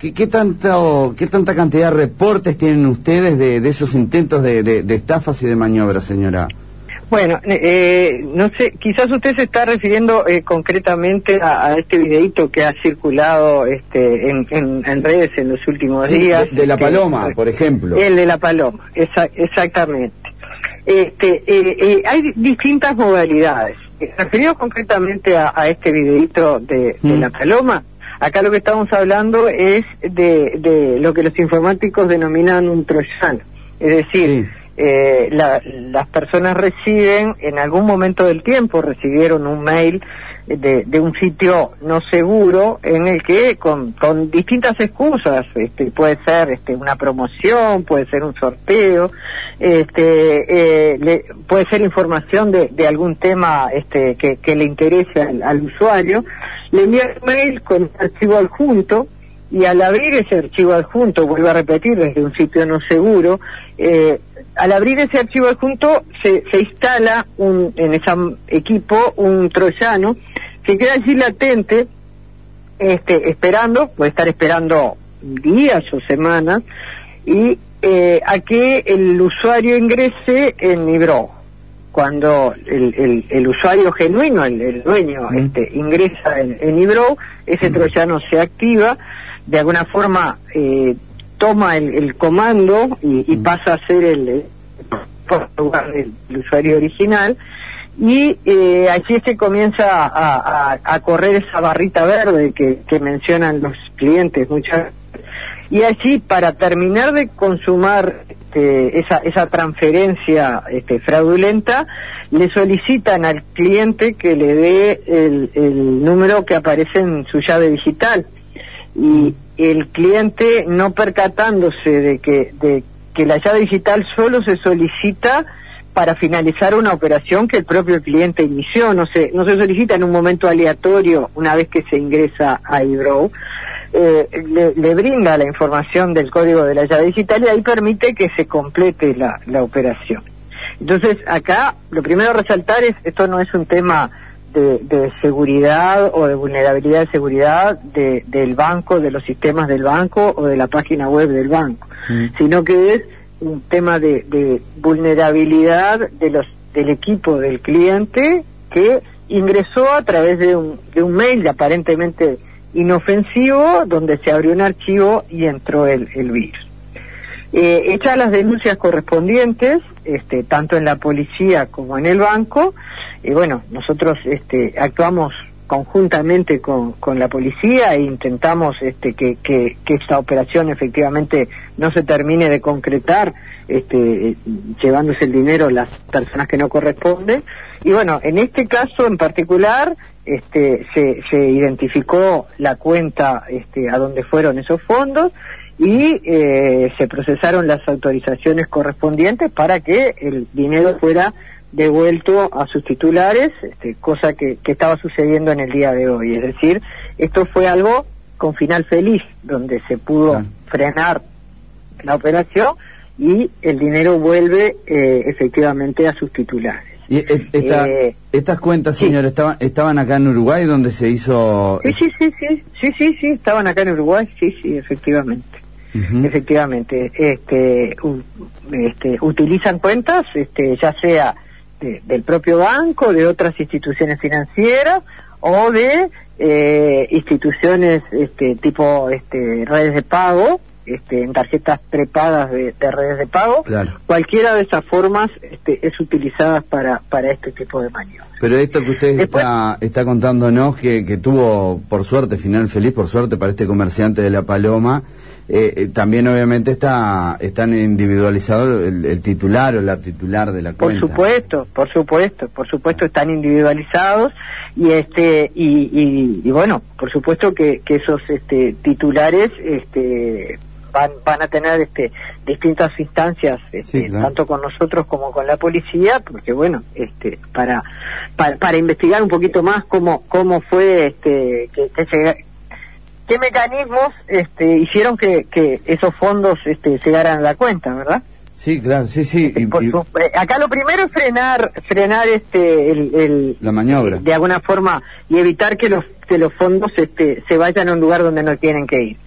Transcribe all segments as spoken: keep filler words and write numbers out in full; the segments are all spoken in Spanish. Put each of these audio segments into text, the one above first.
¿Qué, qué, tanto, ¿Qué tanta cantidad de reportes tienen ustedes de, de esos intentos de, de, de estafas y de maniobras, señora? Bueno, eh, no sé, quizás usted se está refiriendo eh, concretamente a, a este videíto que ha circulado este, en, en, en redes en los últimos sí, días. De, de la que, Paloma, por ejemplo. El de la Paloma, esa, exactamente. Este, eh, eh, hay distintas modalidades. Referido concretamente a, a este videíto de, de mm. la Paloma, acá lo que estamos hablando es de, de lo que los informáticos denominan un troyano. Es decir, sí. eh, la, las personas reciben, en algún momento del tiempo, recibieron un mail de, de un sitio no seguro en el que con, con distintas excusas, este, puede ser este, una promoción, puede ser un sorteo, este, eh, le, puede ser información de, de algún tema este, que, que le interese al, al usuario, le envía un mail con un archivo adjunto y al abrir ese archivo adjunto, vuelvo a repetir, desde un sitio no seguro, eh, al abrir ese archivo adjunto se, se instala un, en ese equipo un troyano que queda allí latente, este, esperando, puede estar esperando días o semanas, y eh, a que el usuario ingrese en Nibro. Cuando el, el, el usuario genuino, el, el dueño, mm. este, ingresa en, en Nibro, ese mm. troyano se activa, de alguna forma eh, toma el, el comando y, y pasa a ser el, el, lugar del, del usuario original, y eh, allí se comienza a, a, a correr esa barrita verde que, que mencionan los clientes muchas veces, y allí, para terminar de consumar este, esa, esa transferencia este, fraudulenta, le solicitan al cliente que le dé el, el número que aparece en su llave digital, y el cliente, no percatándose de que, de que la llave digital solo se solicita para finalizar una operación que el propio cliente inició, no se, no se solicita en un momento aleatorio una vez que se ingresa a iBrow, eh, le, le brinda la información del código de la llave digital y ahí permite que se complete la, la operación. Entonces, acá lo primero a resaltar es, esto no es un tema de, de seguridad o de vulnerabilidad de seguridad de, del banco, de los sistemas del banco o de la página web del banco, mm. sino que es un tema de, de vulnerabilidad de los del equipo del cliente que ingresó a través de un, de un mail aparentemente inofensivo donde se abrió un archivo y entró el, el virus. Eh, hechas las denuncias correspondientes, este, tanto en la policía como en el banco, y eh, bueno, nosotros este, actuamos conjuntamente con, con la policía e intentamos este, que, que, que esta operación efectivamente no se termine de concretar, este, llevándose el dinero las personas que no corresponden. Y bueno, en este caso en particular este, se, se identificó la cuenta este, a donde fueron esos fondos y eh, se procesaron las autorizaciones correspondientes para que el dinero fuera devuelto a sus titulares, este, cosa que, que estaba sucediendo en el día de hoy. Es decir, esto fue algo con final feliz, donde se pudo sí. frenar la operación y el dinero vuelve eh, efectivamente a sus titulares. ¿Y esta, eh, estas cuentas, señor, sí. estaban, estaban acá en Uruguay donde se hizo...? Sí, sí, sí, sí, sí, sí, sí, estaban acá en Uruguay, sí, sí, efectivamente. Uh-huh. Efectivamente, este, u, este, utilizan cuentas, este, ya sea de, del propio banco, de otras instituciones financieras o de eh, instituciones este, tipo este, redes de pago, este, en tarjetas prepagas de, de redes de pago. Claro. Cualquiera de esas formas este, es utilizada para, para este tipo de maniobras. Pero esto que usted Después, está, está contándonos, que, que tuvo, por suerte, final feliz, por suerte para este comerciante de La Paloma, eh, eh, también obviamente está están individualizados el, el titular o la titular de la cuenta. Por supuesto, por supuesto, por supuesto están individualizados y este y, y, y bueno, por supuesto que, que esos este, titulares este van van a tener este distintas instancias este, sí, claro. tanto con nosotros como con la policía, porque bueno, este para para, para investigar un poquito más cómo cómo fue este que, que se, qué mecanismos este hicieron que, que esos fondos este llegaran a la cuenta, ¿verdad? Sí, claro, sí, sí. Y, y, su, acá lo primero es frenar frenar este el, el la maniobra de alguna forma y evitar que los que los fondos este se vayan a un lugar donde no tienen que ir.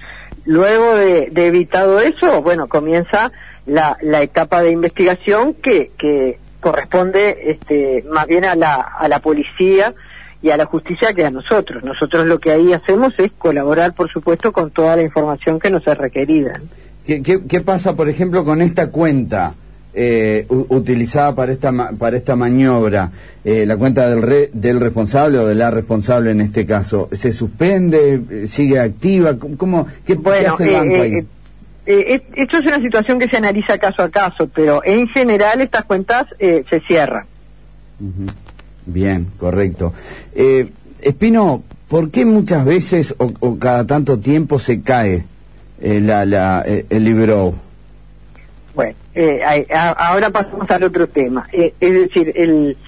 luego de, de evitado eso, bueno, comienza la, la etapa de investigación que, que corresponde este, más bien a la, a la policía y a la justicia que a nosotros. Nosotros lo que ahí hacemos es colaborar, por supuesto, con toda la información que nos es requerida. ¿Qué, qué, qué pasa, por ejemplo, con esta cuenta eh, utilizada para esta para esta maniobra? Eh, la cuenta del re, del responsable o de la responsable en este caso, ¿se suspende? ¿Sigue activa? ¿Cómo, qué, bueno, ¿qué hace el banco eh, ahí? Eh, eh, esto es una situación que se analiza caso a caso, pero en general estas cuentas eh, se cierran. Uh-huh. Bien, correcto. Eh, Espino, ¿por qué muchas veces o, o cada tanto tiempo se cae eh, la, la, eh, el libro? Bueno, eh, a, ahora pasamos al otro tema. Eh, es decir, el,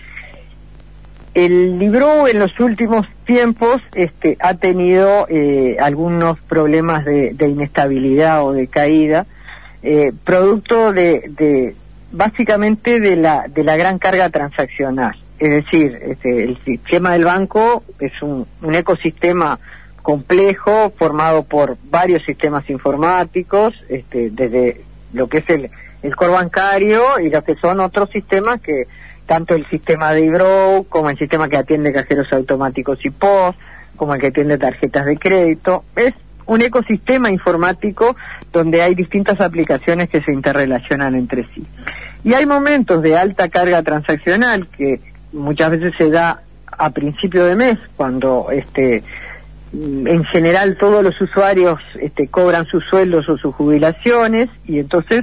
el libro en los últimos tiempos este, ha tenido eh, algunos problemas de, de inestabilidad o de caída, eh, producto de, de básicamente de la, de la gran carga transaccional. Es decir, este, el sistema del banco es un, un ecosistema complejo formado por varios sistemas informáticos, este, desde lo que es el, el core bancario y lo que son otros sistemas que, tanto el sistema de Ibrow como el sistema que atiende cajeros automáticos y P O S, como el que atiende tarjetas de crédito. Es un ecosistema informático donde hay distintas aplicaciones que se interrelacionan entre sí. Y hay momentos de alta carga transaccional que muchas veces se da a principio de mes, cuando este en general todos los usuarios este, cobran sus sueldos o sus jubilaciones, y entonces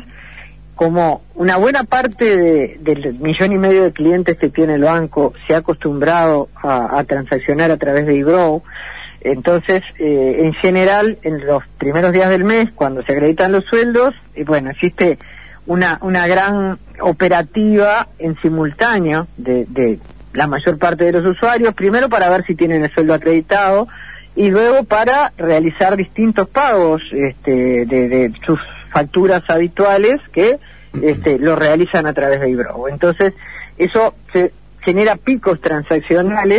como una buena parte de, del millón y medio de clientes que tiene el banco se ha acostumbrado a, a transaccionar a través de Ibrow, entonces eh, en general en los primeros días del mes, cuando se acreditan los sueldos, eh, bueno, existe una una gran operativa en simultáneo de, de la mayor parte de los usuarios, primero para ver si tienen el sueldo acreditado y luego para realizar distintos pagos este, de, de sus facturas habituales que este, lo realizan a través de Ibrow. Entonces eso se genera picos transaccionales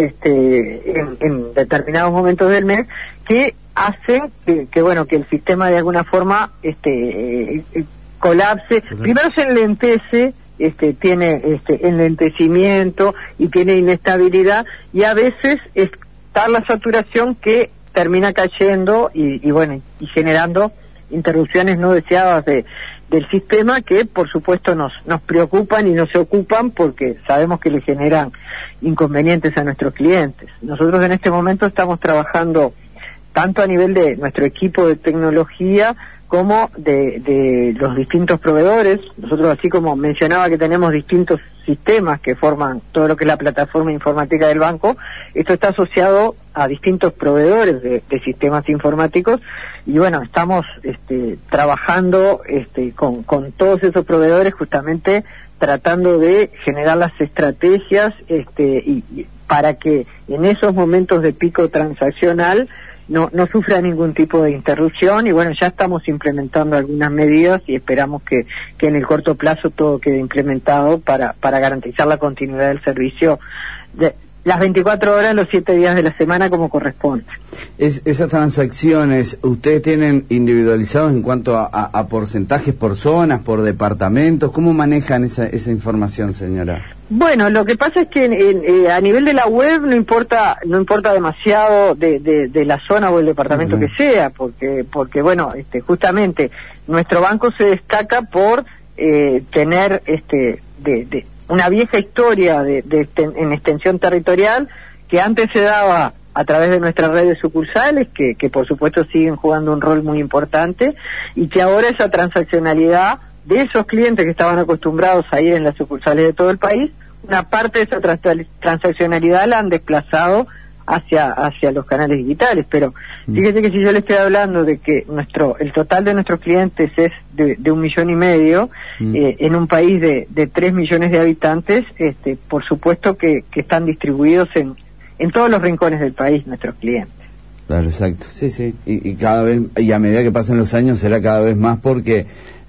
este, en, en determinados momentos del mes que hacen que, que bueno que el sistema de alguna forma este eh, colapse. Primero se enlentece, este, tiene este enlentecimiento y tiene inestabilidad, y a veces es tal la saturación que termina cayendo y, y bueno, y generando interrupciones no deseadas de, del sistema que por supuesto nos, nos preocupan y nos ocupan porque sabemos que le generan inconvenientes a nuestros clientes. Nosotros en este momento estamos trabajando tanto a nivel de nuestro equipo de tecnología como de, de los distintos proveedores. Nosotros, así como mencionaba que tenemos distintos sistemas que forman todo lo que es la plataforma informática del banco, esto está asociado a distintos proveedores de, de sistemas informáticos, y bueno, estamos este, trabajando este, con, con todos esos proveedores, justamente tratando de generar las estrategias este, y, y para que en esos momentos de pico transaccional no no sufra ningún tipo de interrupción. Y bueno, ya estamos implementando algunas medidas y esperamos que, que en el corto plazo todo quede implementado para, para garantizar la continuidad del servicio de las veinticuatro horas, los siete días de la semana, como corresponde. Es, esas transacciones, ¿ustedes tienen individualizados en cuanto a, a, a porcentajes por zonas, por departamentos? ¿Cómo manejan esa, esa información, señora? Bueno, lo que pasa es que en, en, eh, a nivel de la web no importa no importa demasiado de, de, de la zona o el departamento uh-huh. que sea, porque porque bueno, este, justamente nuestro banco se destaca por eh, tener este de, de una vieja historia de, de esten, en extensión territorial, que antes se daba a través de nuestras redes sucursales, que, que por supuesto siguen jugando un rol muy importante, y que ahora esa transaccionalidad de esos clientes que estaban acostumbrados a ir en las sucursales de todo el país, una parte de esa trans transaccionalidad la han desplazado hacia hacia los canales digitales. Pero fíjese que si yo le estoy hablando de que nuestro el total de nuestros clientes es de, de un millón y medio, mm. eh, en un país de, de tres millones de habitantes, este, por supuesto que, que están distribuidos en, en todos los rincones del país nuestros clientes. Claro, exacto, sí, sí, y, y cada vez, y a medida que pasen los años será cada vez más, porque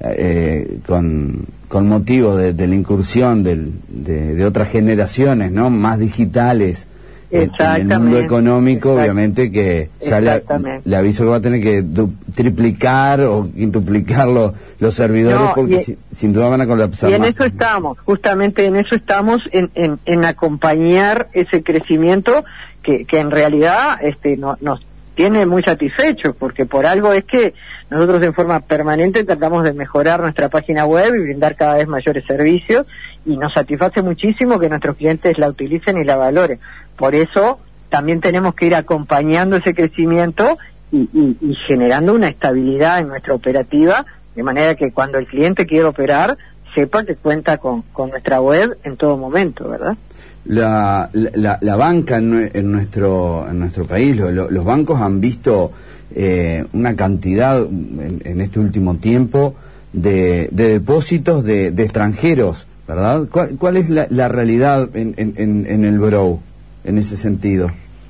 eh, con, con motivo de, de la incursión del, de, de otras generaciones, ¿no?, más digitales, en, en el mundo económico, obviamente que sale, le aviso que va a tener que du, triplicar o quintuplicar lo, los servidores, no, porque y, si, sin duda van a colapsar. Y en más. eso estamos, justamente en eso estamos, en, en, en acompañar ese crecimiento que, que en realidad este no, nos tiene muy satisfechos, porque por algo es que nosotros en forma permanente tratamos de mejorar nuestra página web y brindar cada vez mayores servicios, y nos satisface muchísimo que nuestros clientes la utilicen y la valoren. Por eso también tenemos que ir acompañando ese crecimiento y, y, y generando una estabilidad en nuestra operativa, de manera que cuando el cliente quiera operar, sepa que cuenta con, con nuestra web en todo momento, ¿verdad? La, la, la banca en, en nuestro en nuestro país, lo, lo, los bancos han visto eh, una cantidad en, en este último tiempo de, de depósitos de, de extranjeros, ¿verdad? ¿Cuál, cuál es la, la realidad en, en, en el Brow en ese sentido?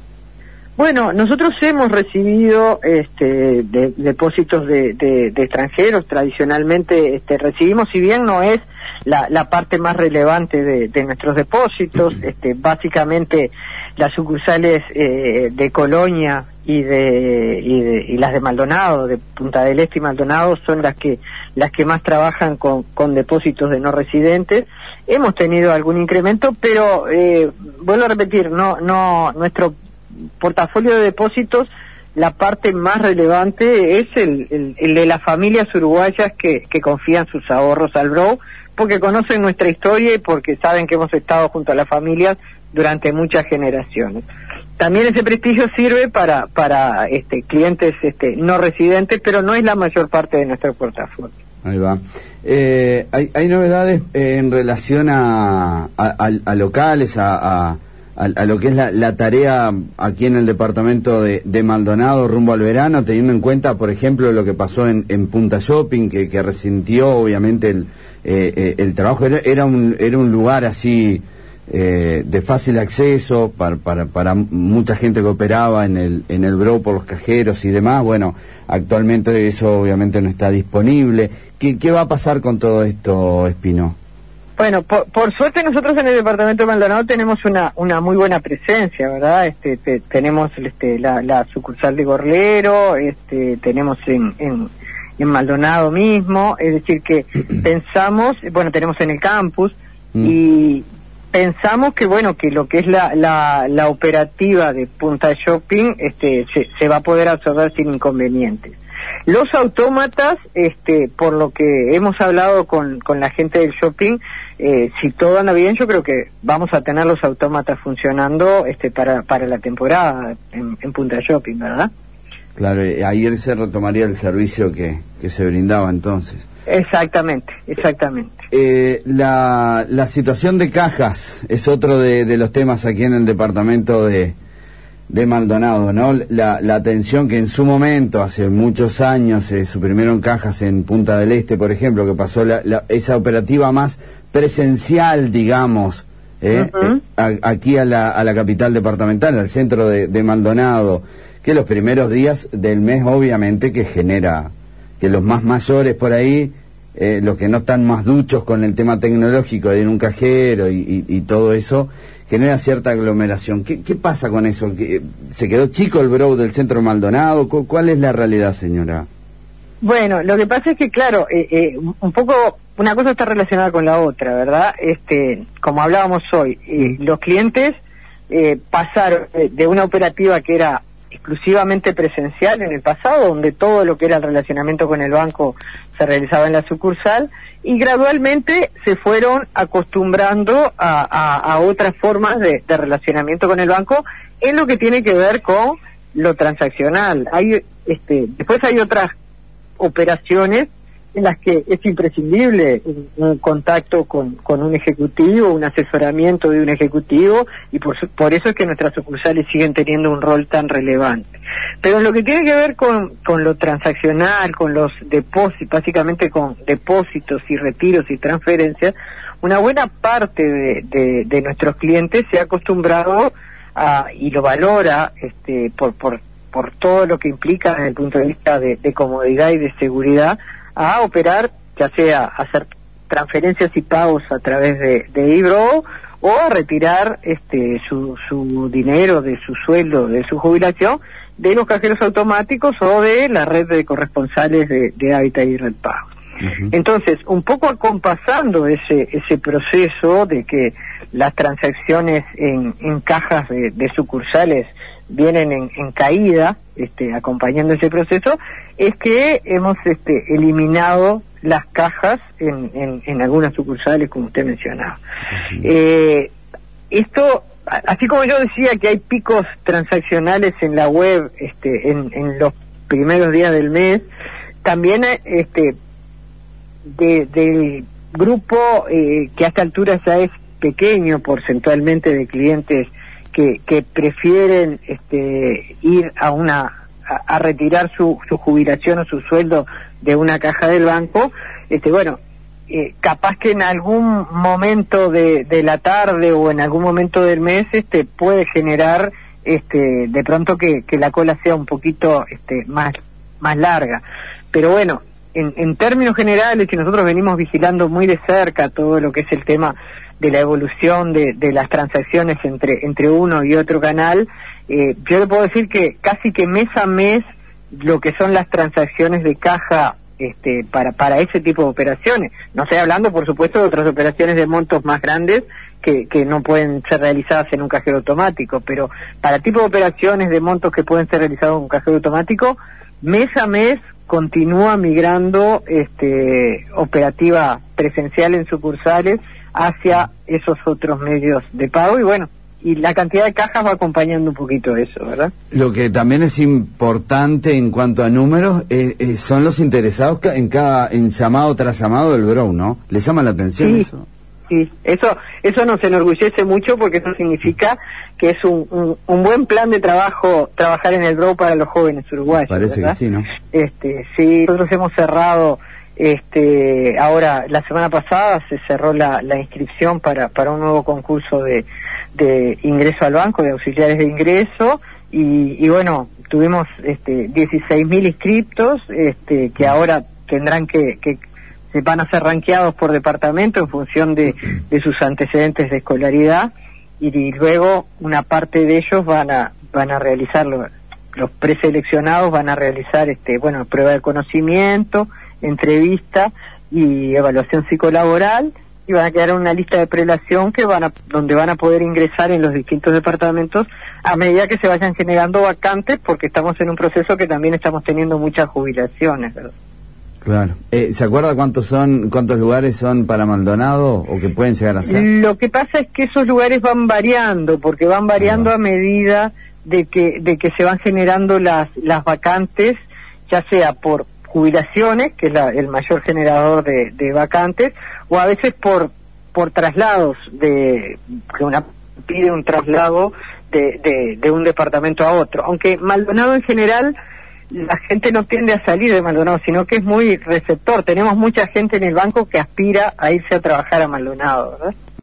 Bueno, nosotros hemos recibido este, de, depósitos de, de, de extranjeros. Tradicionalmente este, recibimos, si bien no es la, la parte más relevante de, de nuestros depósitos, este, básicamente las sucursales eh, de Colonia y de, y de y las de Maldonado, de Punta del Este y Maldonado, son las que las que más trabajan con, con depósitos de no residentes. Hemos tenido algún incremento, pero eh, vuelvo a repetir, no no nuestro portafolio de depósitos, la parte más relevante es el, el, el de las familias uruguayas que, que confían sus ahorros al Brow, porque conocen nuestra historia y porque saben que hemos estado junto a las familias durante muchas generaciones. También ese prestigio sirve para para este clientes este no residentes, pero no es la mayor parte de nuestro portafolio. Ahí va. Eh, hay, hay novedades eh, en relación a, a, a, a locales, a, a, a lo que es la, la tarea aquí en el departamento de, de Maldonado rumbo al verano, teniendo en cuenta, por ejemplo, lo que pasó en, en Punta Shopping, que, que resintió obviamente el, eh, eh, el trabajo. Era, era, un, era un lugar así eh, de fácil acceso para, para, para mucha gente que operaba en el, en el Brow por los cajeros y demás. Bueno, actualmente eso obviamente no está disponible. ¿Qué, qué va a pasar con todo esto, Espino? Bueno, por, por suerte nosotros en el departamento de Maldonado tenemos una una muy buena presencia, ¿verdad? Este te, tenemos este la, la sucursal de Gorlero, este tenemos en, en en Maldonado mismo, es decir que pensamos, bueno, tenemos en el campus mm. y pensamos que bueno, que lo que es la la, la operativa de Punta Shopping este se, se va a poder absorber sin inconvenientes. Los autómatas, este, por lo que hemos hablado con, con la gente del shopping, eh, si todo anda bien, yo creo que vamos a tener los autómatas funcionando este, para, para la temporada en, en Punta Shopping, ¿verdad? Claro, ayer se retomaría el servicio que, que se brindaba entonces. Exactamente, exactamente. Eh, la, la situación de cajas es otro de, de los temas aquí en el departamento de... de Maldonado, ¿no? La, la atención que en su momento, hace muchos años, se suprimieron cajas en Punta del Este, por ejemplo, que pasó la, la, esa operativa más presencial, digamos, ¿eh? Uh-huh. eh, a, aquí a la, a la capital departamental, al centro de, de Maldonado, que los primeros días del mes, obviamente, que genera que los más mayores por ahí, eh, los que no están más duchos con el tema tecnológico de ir a un cajero y, y, y todo eso, genera cierta aglomeración. ¿Qué, qué pasa con eso? ¿Se quedó chico el Brow del centro Maldonado? ¿Cuál es la realidad, señora? Bueno, lo que pasa es que, claro, eh, eh, un poco, una cosa está relacionada con la otra, ¿verdad? Este, como hablábamos hoy, eh, los clientes eh, pasaron de una operativa que era exclusivamente presencial en el pasado, donde todo lo que era el relacionamiento con el banco se realizaba en la sucursal, y gradualmente se fueron acostumbrando a, a, a otras formas de, de relacionamiento con el banco en lo que tiene que ver con lo transaccional. Hay, este, después hay otras operaciones en las que es imprescindible un, un contacto con, con un ejecutivo, un asesoramiento de un ejecutivo, y por, por eso es que nuestras sucursales siguen teniendo un rol tan relevante. Pero en lo que tiene que ver con, con lo transaccional, con los depósitos, básicamente con depósitos y retiros y transferencias, una buena parte de, de, de nuestros clientes se ha acostumbrado a, y lo valora este, por, por, por todo lo que implica desde el punto de vista de, de comodidad y de seguridad, a operar, ya sea hacer transferencias y pagos a través de, de eBrow o a retirar este su, su dinero de su sueldo, de su jubilación, de los cajeros automáticos o de la red de corresponsales de, de Hábitat y Red Pago. Uh-huh. Entonces, un poco acompasando ese ese proceso de que las transacciones en, en cajas de, de sucursales vienen en, en caída, este, acompañando ese proceso, es que hemos este, eliminado las cajas en, en, en algunas sucursales, como usted mencionaba. Uh-huh. Eh, esto, así como yo decía que hay picos transaccionales en la web este, en, en los primeros días del mes, también este, de, del grupo eh, que a esta altura ya es pequeño porcentualmente de clientes que, que prefieren este, ir a una a, a retirar su, su jubilación o su sueldo de una caja del banco, este bueno, eh, capaz que en algún momento de, de la tarde o en algún momento del mes este puede generar este de pronto que, que la cola sea un poquito este más más larga, pero bueno, en, en términos generales, que nosotros venimos vigilando muy de cerca todo lo que es el tema de la evolución de, de las transacciones entre entre uno y otro canal, eh, yo le puedo decir que casi que mes a mes lo que son las transacciones de caja este, para para ese tipo de operaciones, no estoy hablando por supuesto de otras operaciones de montos más grandes que, que no pueden ser realizadas en un cajero automático, pero para tipo de operaciones de montos que pueden ser realizados en un cajero automático, mes a mes continúa migrando este, operativa presencial en sucursales hacia esos otros medios de pago, y bueno, y la cantidad de cajas va acompañando un poquito eso, ¿verdad? Lo que también es importante en cuanto a números eh, eh, son los interesados en cada en llamado tras llamado del Brow, ¿no? ¿Les llama la atención sí, eso? Sí, eso eso nos enorgullece mucho porque eso significa que es un, un, un buen plan de trabajo trabajar en el Brow para los jóvenes uruguayos. Parece ¿verdad? Que sí, ¿no? Este, sí, nosotros hemos cerrado este ahora la semana pasada se cerró la, la inscripción para para un nuevo concurso de de ingreso al banco, de auxiliares de ingreso, y, y bueno, tuvimos este dieciséis mil inscriptos este que ahora tendrán que, que se van a ser rankeados por departamento en función de, de sus antecedentes de escolaridad, y, y luego una parte de ellos van a van a realizarlo, los preseleccionados van a realizar este bueno prueba de conocimiento, entrevista y evaluación psicolaboral, y van a quedar en una lista de prelación que van a, donde van a poder ingresar en los distintos departamentos a medida que se vayan generando vacantes, porque estamos en un proceso que también estamos teniendo muchas jubilaciones, ¿verdad? Claro. Eh, ¿Se acuerda cuántos son, cuántos lugares son para Maldonado o que pueden llegar a ser? Lo que pasa es que esos lugares van variando, porque van variando ah. a medida de que de que se van generando las las vacantes, ya sea por jubilaciones, que es la, el mayor generador de, de vacantes, o a veces por por traslados, de que una pide un traslado de, de, de un departamento a otro. Aunque Maldonado en general, la gente no tiende a salir de Maldonado, sino que es muy receptor. Tenemos mucha gente en el banco que aspira a irse a trabajar a Maldonado, ¿verdad?